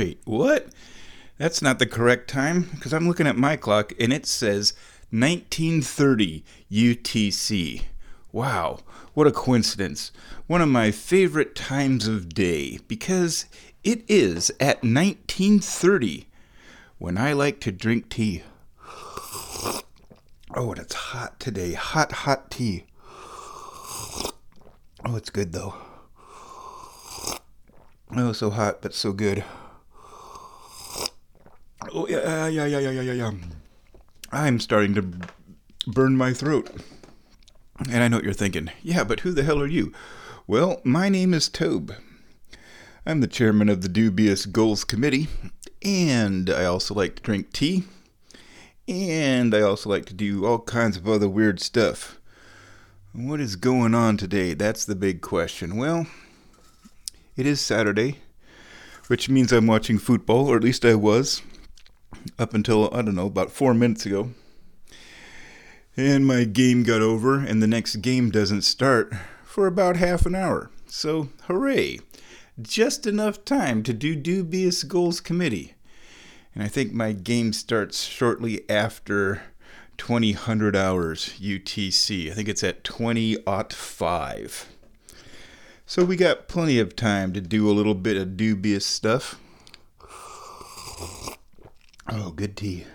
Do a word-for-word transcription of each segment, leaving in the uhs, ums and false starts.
Wait, what? That's not the correct time, because I'm looking at my clock and it says nineteen thirty U T C. Wow, what a coincidence. One of my favorite times of day, because it is at nineteen thirty when I like to drink tea. Oh, and it's hot today. Hot, hot tea. Oh, it's good though. Oh, so hot, but so good. Oh, yeah, yeah, yeah, yeah, yeah, yeah, yeah. I'm starting to burn my throat. And I know what you're thinking. Yeah, but who the hell are you? Well, my name is Tobe. I'm the chairman of the Dubious Goals Committee, and I also like to drink tea, and I also like to do all kinds of other weird stuff. What is going on today? That's the big question. Well, it is Saturday, which means I'm watching football, or at least I was, up until, I don't know, about four minutes ago. And my game got over, and the next game doesn't start for about half an hour. So, hooray! Just enough time to do Dubious Goals Committee. And I think my game starts shortly after twenty hundred hours U T C. I think it's at twenty oh five. So we got plenty of time to do a little bit of dubious stuff. Oh, good tea.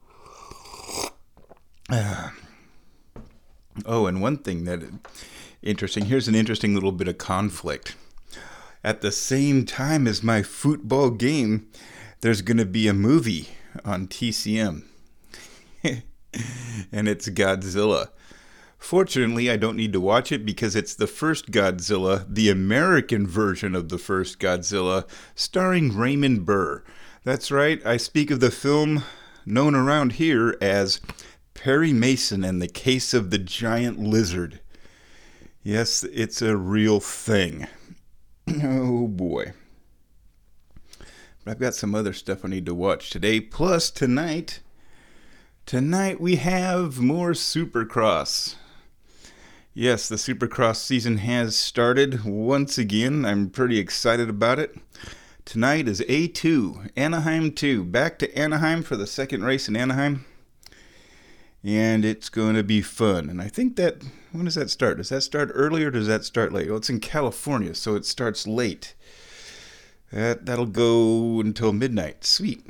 Ah. Oh, and one thing that interesting, here's an interesting little bit of conflict. At the same time as my football game, there's going to be a movie on T C M. And it's Godzilla. Fortunately, I don't need to watch it because it's the first Godzilla, the American version of the first Godzilla, starring Raymond Burr. That's right, I speak of the film known around here as Perry Mason and the Case of the Giant Lizard. Yes, it's a real thing. Oh boy. But I've got some other stuff I need to watch today. Plus tonight, tonight we have more Supercross. Yes, the Supercross season has started once again. I'm pretty excited about it. Tonight is A two, Anaheim two. Back to Anaheim for the second race in Anaheim. And it's going to be fun. And I think that, when does that start? Does that start early or does that start late? Well, it's in California, so it starts late. That, that'll go until midnight. Sweet.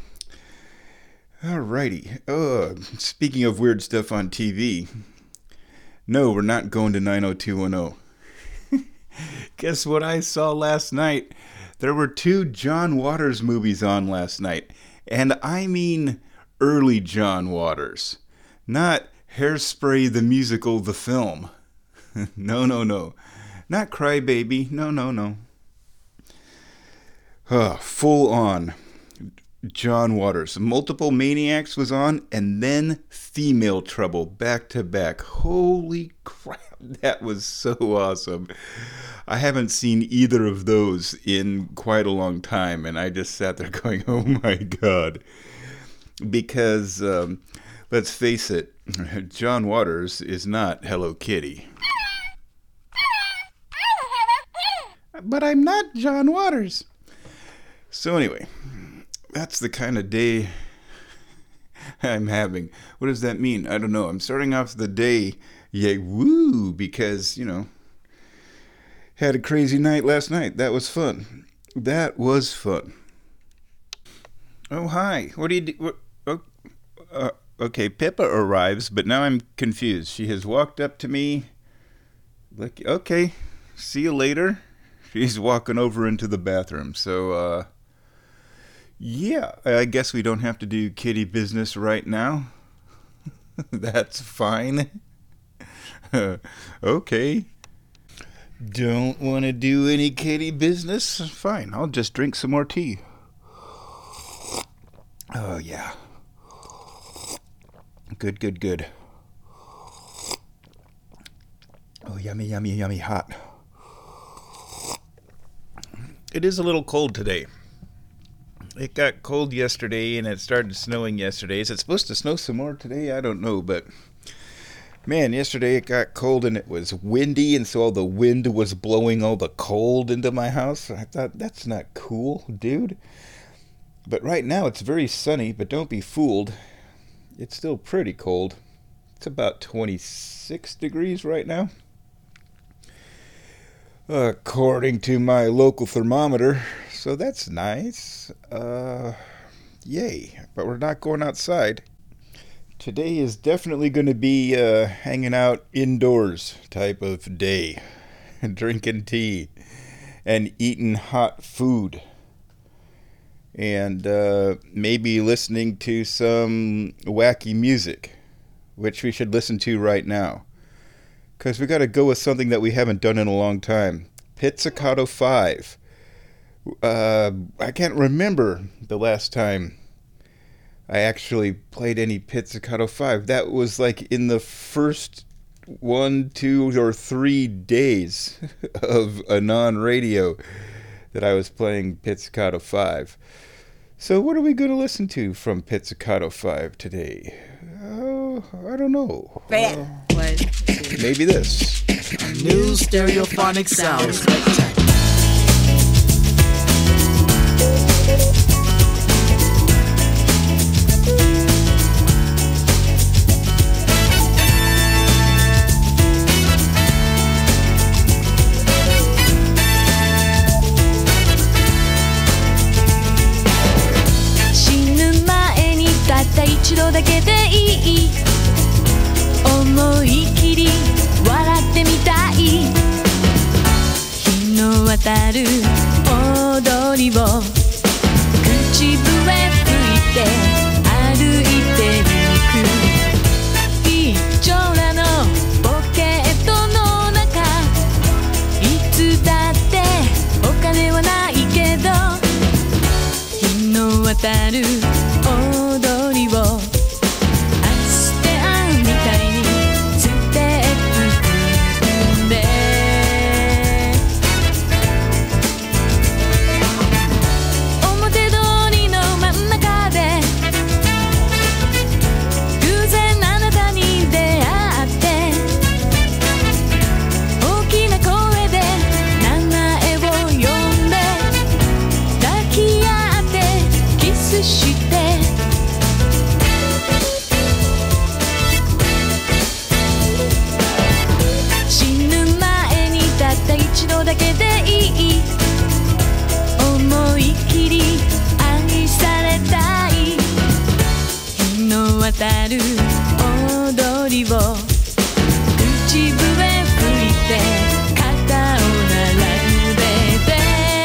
Alrighty. Uh, speaking of weird stuff on T V, no, we're not going to nine oh two one oh. Guess what I saw last night? There were two John Waters movies on last night. And I mean early John Waters. Not Hairspray the musical, the film. no, no, no. Not Cry Baby. No, no, no. Uh, full on John Waters. Multiple Maniacs was on, and then Female Trouble back to back. Holy crap, that was so awesome. I haven't seen either of those in quite a long time, and I just sat there going, oh my god. Because, um, let's face it, John Waters is not Hello Kitty. But I'm not John Waters. So anyway, that's the kind of day I'm having. What does that mean? I don't know. I'm starting off the day, yay, woo, because, you know, had a crazy night last night. That was fun. That was fun. Oh, hi. What do you do? What, oh, uh, okay, Pippa arrives, but now I'm confused. She has walked up to me. Like, okay, see you later. She's walking over into the bathroom. So, uh, yeah, I guess we don't have to do kitty business right now. That's fine. Okay. Don't want to do any kitty business? Fine, I'll just drink some more tea. Oh, yeah. Good, good, good. Oh, yummy, yummy, yummy, hot. It is a little cold today. It got cold yesterday, and it started snowing yesterday. Is it supposed to snow some more today? I don't know, but man, yesterday it got cold, and it was windy, and so all the wind was blowing all the cold into my house. I thought, that's not cool, dude. But right now it's very sunny, but don't be fooled. It's still pretty cold. It's about twenty-six degrees right now, according to my local thermometer. So that's nice. Uh, yay. But we're not going outside. Today is definitely going to be uh, hanging out indoors type of day. Drinking tea and eating hot food. And uh, maybe listening to some wacky music, which we should listen to right now. Because we got to go with something that we haven't done in a long time. Pizzicato five. Uh, I can't remember the last time I actually played any Pizzicato five. That was like in the first one, two, or three days of Anon Radio that I was playing Pizzicato five. So what are we going to listen to from Pizzicato five today? Oh, I don't know. Uh, maybe this. New stereophonic sound spectacular. 一度だけでいい思い切り笑ってみたい日の当たる踊りを口笛吹いて歩いてゆく一丁羅のポケットの中いつだってお金はないけど日の当たる踊りを渡る踊りを口笛吹いて肩を並べて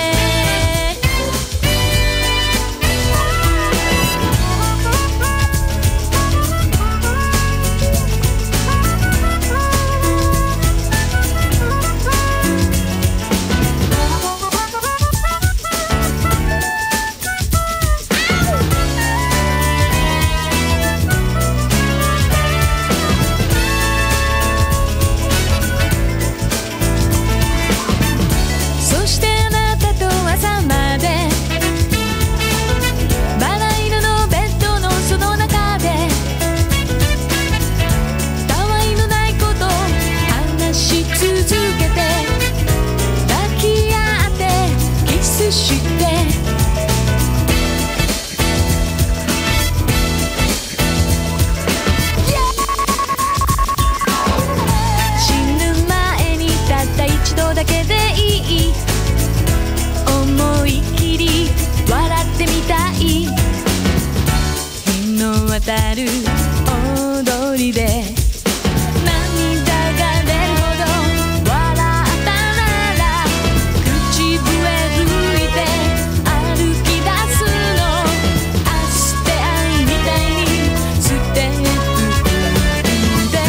渡る踊りで涙が出るほど笑ったなら口笛吹いて歩き出すのあして愛みたいにステップ踏んで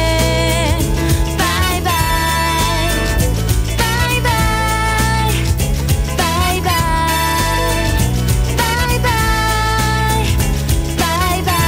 バイバイバイバイバイバイバイバイバイバイ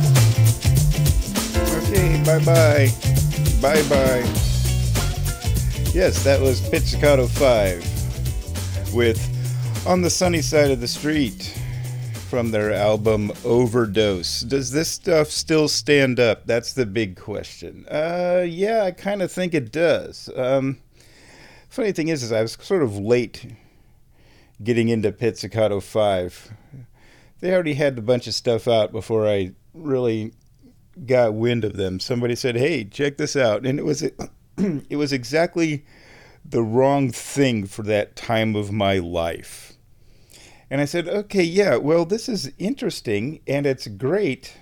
Okay, bye bye. Bye bye. Yes, that was Pizzicato five with On the Sunny Side of the Street from their album Overdose. Does this stuff still stand up? That's the big question. Uh, yeah, I kind of think it does. Um, funny thing is, is I was sort of late getting into Pizzicato five. They already had a bunch of stuff out before I really got wind of them. Somebody said, hey, check this out. And it was it was exactly the wrong thing for that time of my life. And I said, okay, yeah, well, this is interesting and it's great.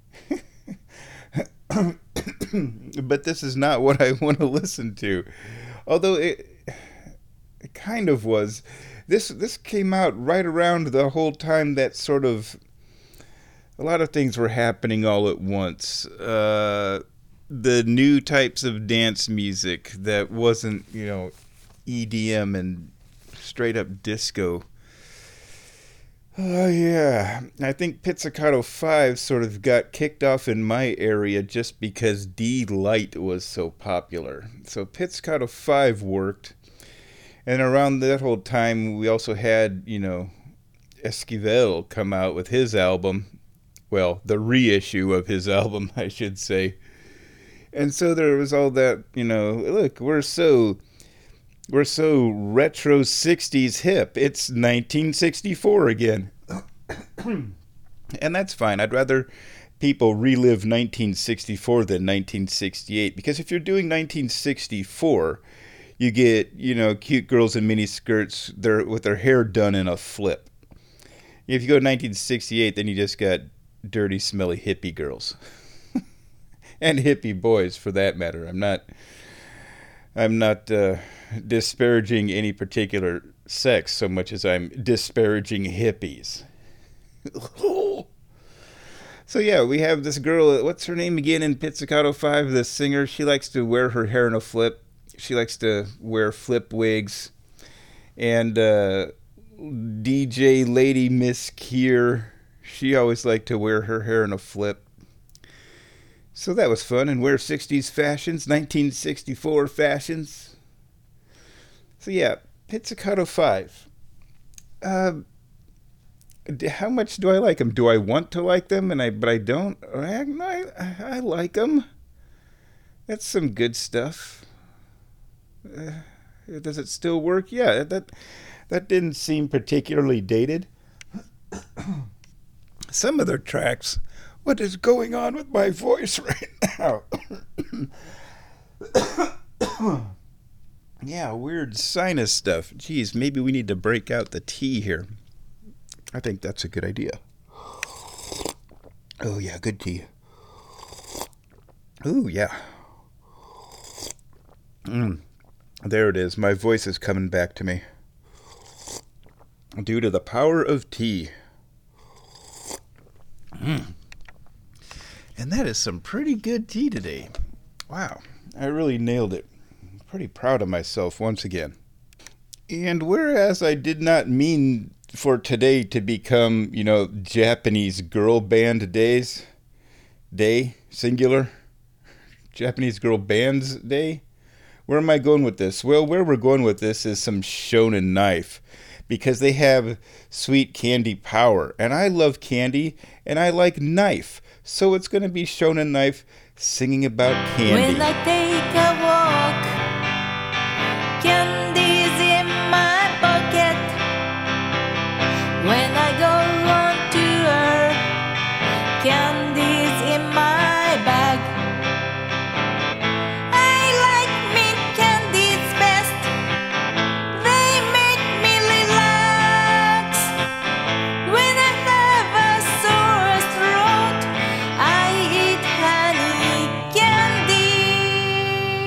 But this is not what I want to listen to. Although it, it kind of was. This this came out right around the whole time that sort of a lot of things were happening all at once. Uh, the new types of dance music that wasn't, you know, E D M and straight up disco. Oh, yeah. I think Pizzicato five sort of got kicked off in my area just because D-Light was so popular. So Pizzicato five worked. And around that whole time, we also had, you know, Esquivel come out with his album. Well, the reissue of his album, I should say. And so there was all that, you know, look, we're so, we're so retro sixties hip. It's nineteen sixty-four again. And that's fine. I'd rather people relive nineteen sixty-four than nineteen sixty-eight. Because if you're doing nineteen sixty-four... you get, you know, cute girls in mini skirts they're, with their hair done in a flip. If you go to nineteen sixty-eight, then you just got dirty, smelly hippie girls. And hippie boys, for that matter. I'm not, I'm not uh, disparaging any particular sex so much as I'm disparaging hippies. So yeah, we have this girl, what's her name again in Pizzicato five, the singer. She likes to wear her hair in a flip. She likes to wear flip wigs. And uh, D J Lady Miss Kier, she always liked to wear her hair in a flip. So that was fun. And wear sixties fashions, nineteen sixty-four fashions. So yeah, Pizzicato five. Uh, how much do I like them? Do I want to like them? And I, but I don't. I, I, I like them. That's some good stuff. Uh, does it still work? Yeah, that that didn't seem particularly dated. Some of their tracks. What is going on with my voice right now? Yeah, weird sinus stuff. Geez, maybe we need to break out the tea here. I think that's a good idea. Oh yeah, good tea. Ooh, yeah. Mm. There it is. My voice is coming back to me. Due to the power of tea. Mm. And that is some pretty good tea today. Wow. I really nailed it. I'm pretty proud of myself once again. And whereas I did not mean for today to become, you know, Japanese girl band days, day, singular, Japanese girl bands day, where am I going with this? Well, where we're going with this is some Shonen Knife, because they have sweet candy power, and I love candy, and I like knife, so it's going to be Shonen Knife singing about candy. When I take a walk, candy's in my pocket. When I go on tour, candy's in my bag. I like mint candies best. They make me relax. When I have a sore throat, I eat honey candy.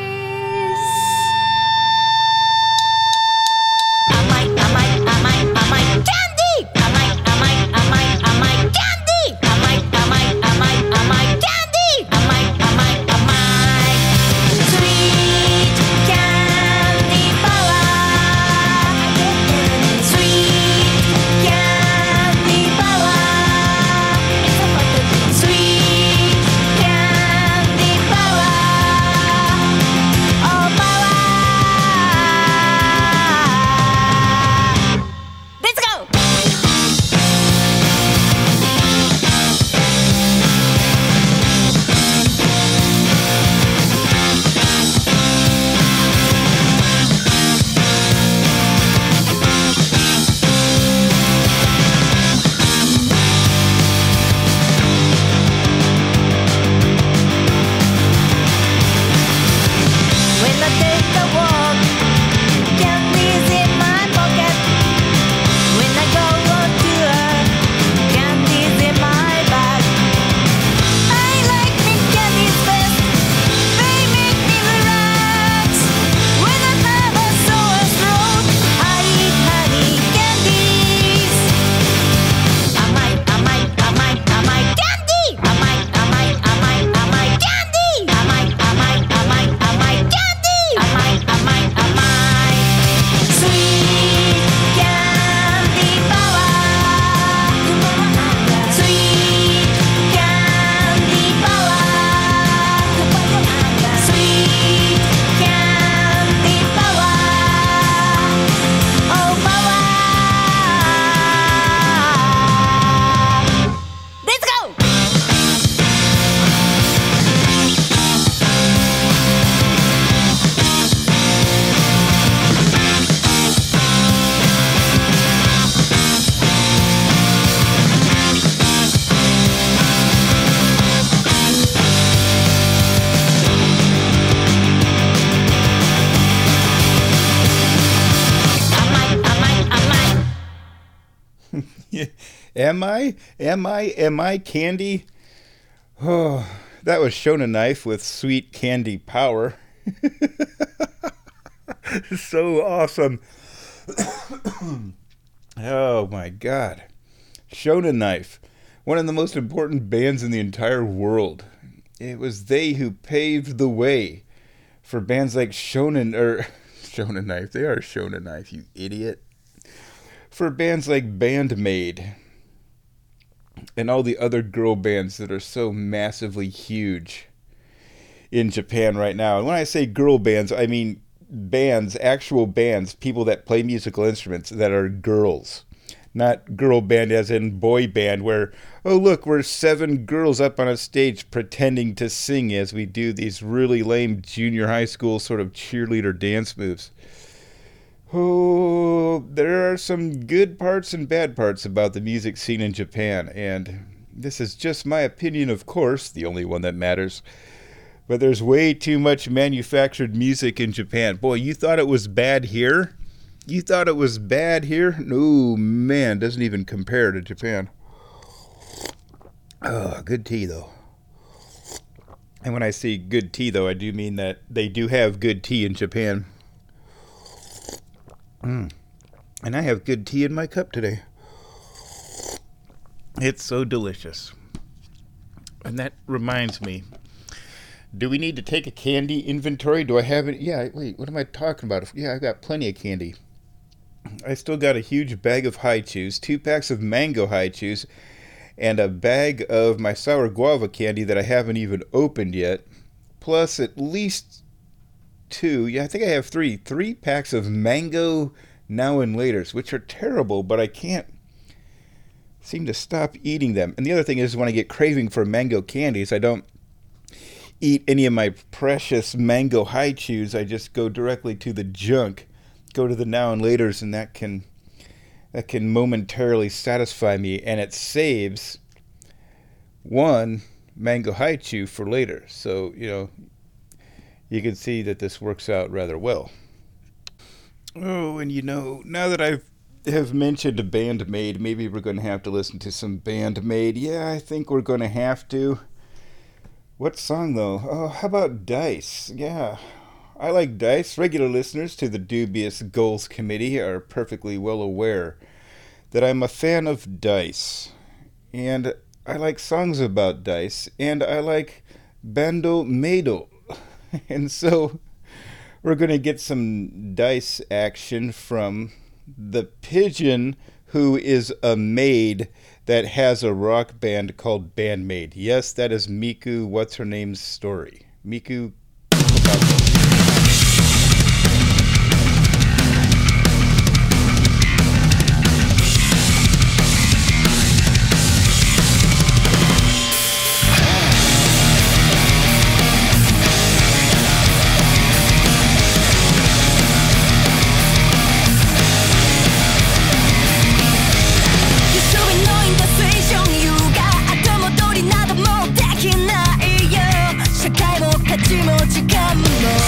Am I? Am I? Am I candy? Oh, that was Shonen Knife with Sweet Candy Power. So awesome. Oh my God. Shonen Knife, one of the most important bands in the entire world. It was they who paved the way for bands like Shonen, or Shonen Knife, they are Shonen Knife, you idiot. For bands like Band-Maid and all the other girl bands that are so massively huge in Japan right now. And when I say girl bands, I mean bands, actual bands, people that play musical instruments that are girls. Not girl band as in boy band where, oh look, we're seven girls up on a stage pretending to sing as we do these really lame junior high school sort of cheerleader dance moves. Oh, there are some good parts and bad parts about the music scene in Japan, and this is just my opinion, of course, the only one that matters. But there's way too much manufactured music in Japan. Boy, you thought it was bad here? You thought it was bad here? No, man, doesn't even compare to Japan. Oh, good tea, though. And when I say good tea, though, I do mean that they do have good tea in Japan. Mm. And I have good tea in my cup today. It's so delicious. And that reminds me, do we need to take a candy inventory? Do I have it? Yeah, wait, what am I talking about? Yeah, I've got plenty of candy. I still got a huge bag of Hi-Chews, two packs of mango Hi-Chews, and a bag of my sour guava candy that I haven't even opened yet, plus at least two, yeah, I think I have three, three packs of mango now and laters, which are terrible, but I can't seem to stop eating them. And the other thing is when I get craving for mango candies, I don't eat any of my precious mango Hi-Chews. I just go directly to the junk, go to the now and laters, and that can that can momentarily satisfy me, and it saves one mango Hi-Chew for later. So, you know, you can see that this works out rather well. Oh, and you know, now that I've have mentioned a Band-Maid, maybe we're going to have to listen to some Band-Maid. Yeah, I think we're going to have to. What song, though? Oh, how about Dice? Yeah, I like Dice. Regular listeners to the Dubious Goals Committee are perfectly well aware that I'm a fan of Dice. And I like songs about Dice. And I like Band-Maid. And so we're going to get some Dice action from the pigeon who is a maid that has a rock band called Band-Maid. Yes, that is Miku What's-Her-Name's story. Miku Kato. Come on.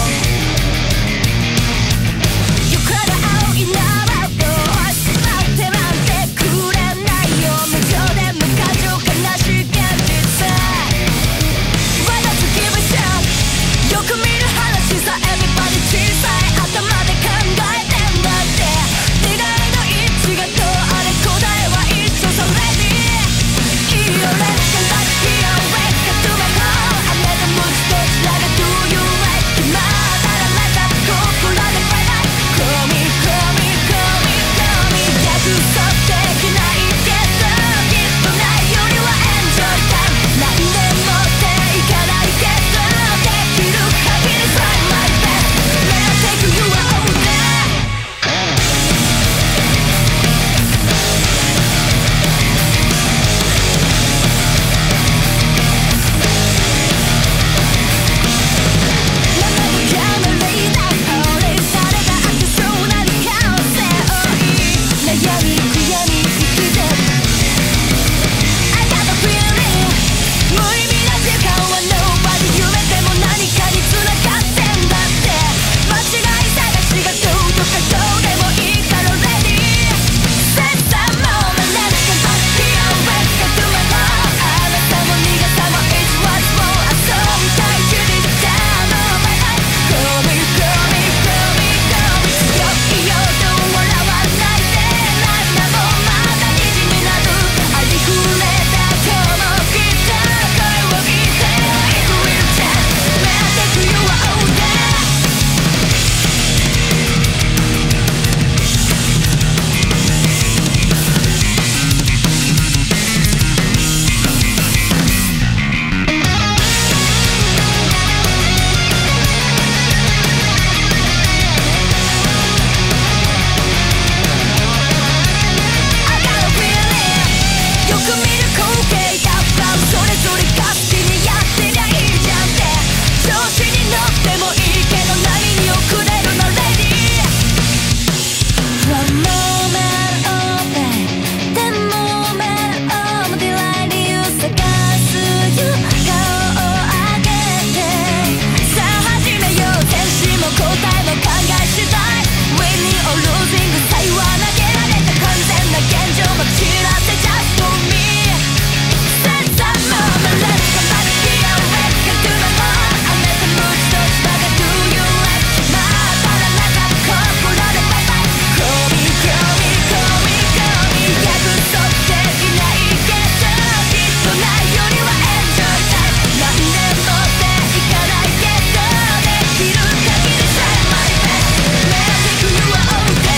見る光景やっぱそれぞれ勝手にやってりゃいいじゃんって調子に乗ってもいいけど波に遅れるなレディー One moment oh babe でも目をディライリを探すよ顔を上げてさあ始めよう天使も答えも考え次第 Winning or losing さえは投げられた完全な現状も散らせ Just for me Set that moment Let's come back here Let's get to the heart I make a move so back Do you like まだなか心でバイバイ Call me call me call me call me 約束できないけどきっとないよりは Enjoy time 何年もでいかないけどできる限り Share my best Magic you are okay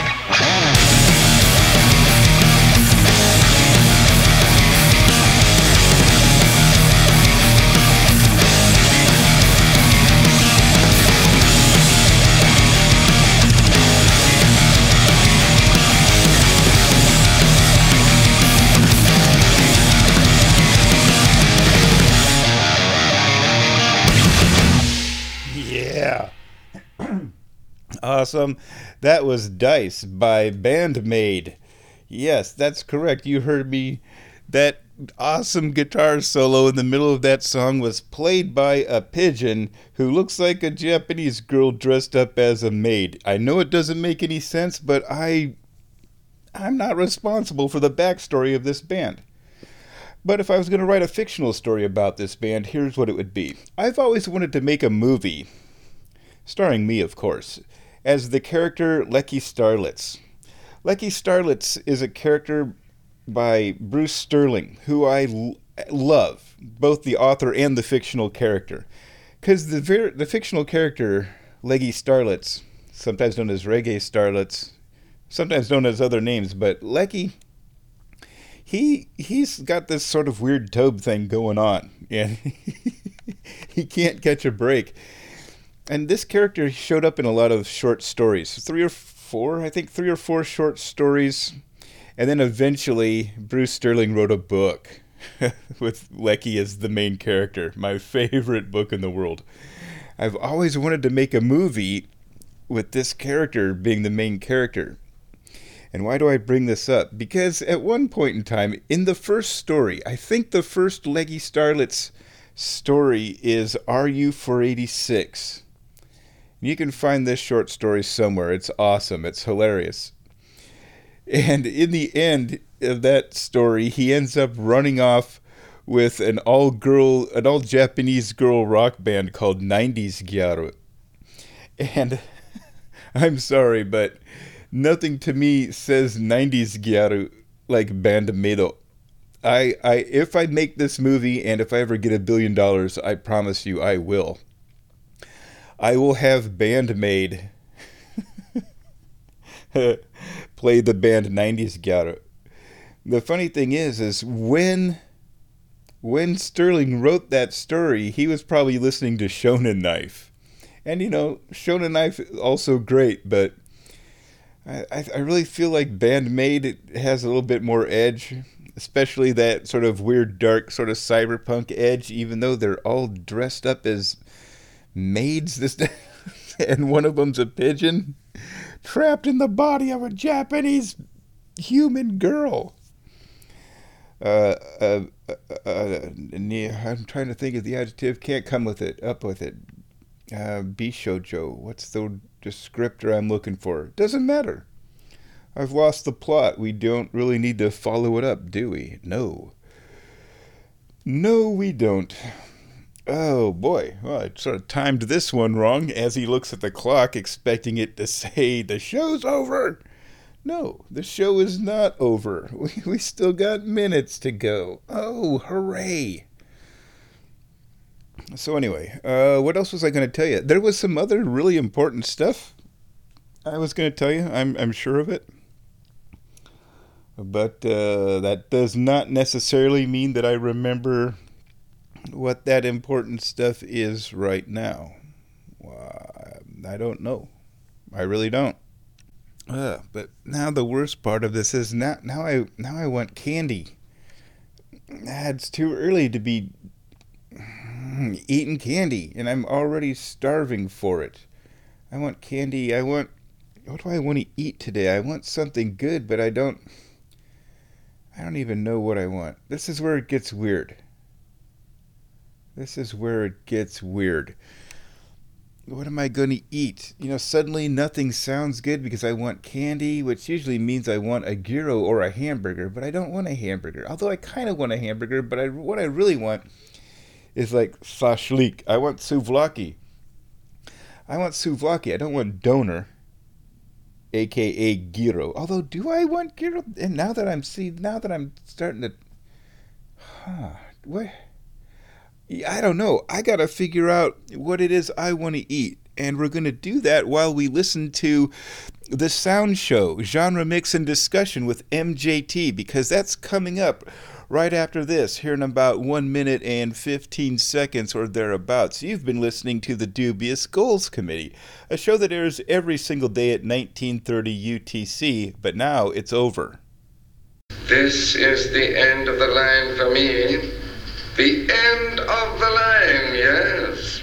Yeah. Awesome. That was Dice by Bandmade. Yes, that's correct. You heard me. That awesome guitar solo in the middle of that song was played by a pigeon who looks like a Japanese girl dressed up as a maid. I know it doesn't make any sense, but I I'm not responsible for the backstory of this band. But if I was going to write a fictional story about this band, here's what it would be. I've always wanted to make a movie, starring me, of course, as the character Lecky Starlitz. Lecky Starlitz is a character by Bruce Sterling, who I l- love, both the author and the fictional character. Because the, ver- the fictional character, Leggy Starlitz, sometimes known as Reggae Starlitz, sometimes known as other names, but Lecky... He, he's got this sort of weird Tobe thing going on, and he can't catch a break. And this character showed up in a lot of short stories, three or four, I think three or four short stories. And then eventually, Bruce Sterling wrote a book with Lecky as the main character, my favorite book in the world. I've always wanted to make a movie with this character being the main character. And why do I bring this up? Because at one point in time, in the first story, I think the first Leggy Starlitz story is R U four eighty-six. You can find this short story somewhere. It's awesome. It's hilarious. And in the end of that story, he ends up running off with an all-girl, an all-Japanese girl rock band called nineties Gyaru. And I'm sorry, but... nothing to me says nineties Gyaru like Bandmade. I, I, if I make this movie and if I ever get a billion dollars, I promise you I will. I will have Bandmade play the band nineties Gyaru. The funny thing is, is when, when Sterling wrote that story, he was probably listening to Shonen Knife. And you know, Shonen Knife also great, but I, I really feel like Bandmade has a little bit more edge, especially that sort of weird, dark, sort of cyberpunk edge, even though they're all dressed up as maids, this and one of them's a pigeon trapped in the body of a Japanese human girl. Uh, uh, uh, uh, I'm trying to think of the adjective, can't come with it, up with it. Uh, Bishoujo, what's the descriptor I'm looking for? Doesn't matter. I've lost the plot. We don't really need to follow it up, do we? No. No, we don't. Oh, boy. Well, I sort of timed this one wrong as he looks at the clock, expecting it to say, the show's over. No, the show is not over. We, we still got minutes to go. Oh, hooray. So anyway, uh, what else was I going to tell you? There was some other really important stuff I was going to tell you. I'm I'm sure of it. But uh, that does not necessarily mean that I remember what that important stuff is right now. Well, I don't know. I really don't. Uh, but now the worst part of this is now now I now I want candy. ah, it's too early to be eating candy, and I'm already starving for it. I want candy. I want... What do I want to eat today? I want something good, but I don't... I don't even know what I want. This is where it gets weird. This is where it gets weird. What am I going to eat? You know, suddenly nothing sounds good because I want candy, which usually means I want a gyro or a hamburger, but I don't want a hamburger. Although I kind of want a hamburger, but I, what I really want is like shashlik. I want souvlaki. I want souvlaki. I don't want doner, aka gyro. Although, do I want gyro? And now that I'm see, now that I'm starting to, huh? What? I don't know. I got to figure out what it is I want to eat. And we're going to do that while we listen to the Sound Show, Genre Mix and Discussion with M J T, because that's coming up right after this, here in about one minute and fifteen seconds or thereabouts. You've been listening to the Dubious Goals Committee, a show that airs every single day at nineteen thirty U T C, but now it's over. This is the end of the line for me. The end of the line, yes.